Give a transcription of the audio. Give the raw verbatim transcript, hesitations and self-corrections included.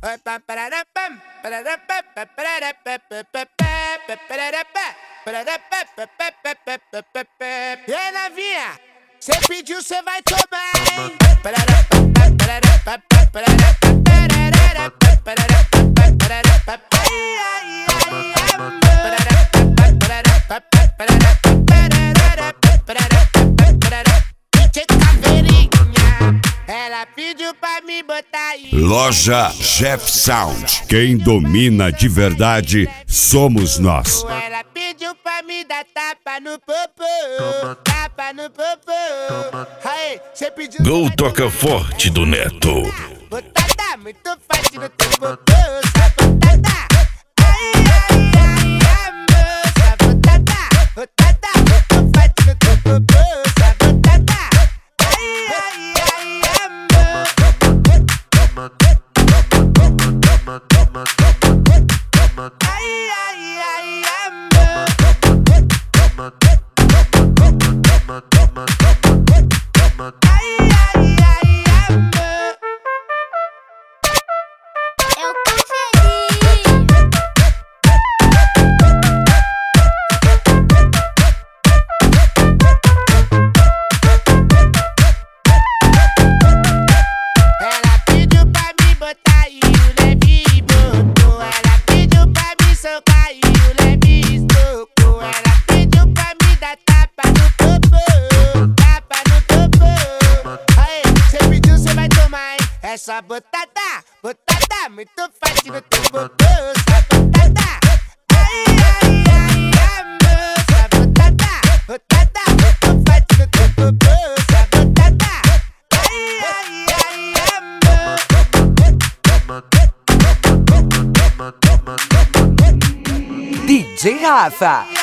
E aí, novinha, cê pediu, cê vai tomar, hein? Ela pediu pra me botar aí. Loja Jeff Sound. Quem domina de verdade somos nós. Ela pediu pra me dar tapa no popô, tapa no popô. Aí, cê pediu. Gol toca forte do Neto. Botada muito forte no teu popô, sabotada. Ai, ai, ai, amor, sabotada. Botada muito forte no teu popô, sabotada. Ai, ai, ai, amor. Ai, ai, ai, amor. Ai, ai, ai, amor. Eu tô feliz. Ela pediu pra me botar e o leve botou. Ela pediu pra me socar e o leve estocou. Ela pediu pra me dar tapa no popô, tapa no popô. Aí, cê pediu, cê vai tomar, hein? É só botada, botada muito forte no teu popô, sabotada. Ai, ai, ai, amor, sabotada. Botada muito forte no teu popô, sabotada. Ai, ai, ai, amor. D J Rafa.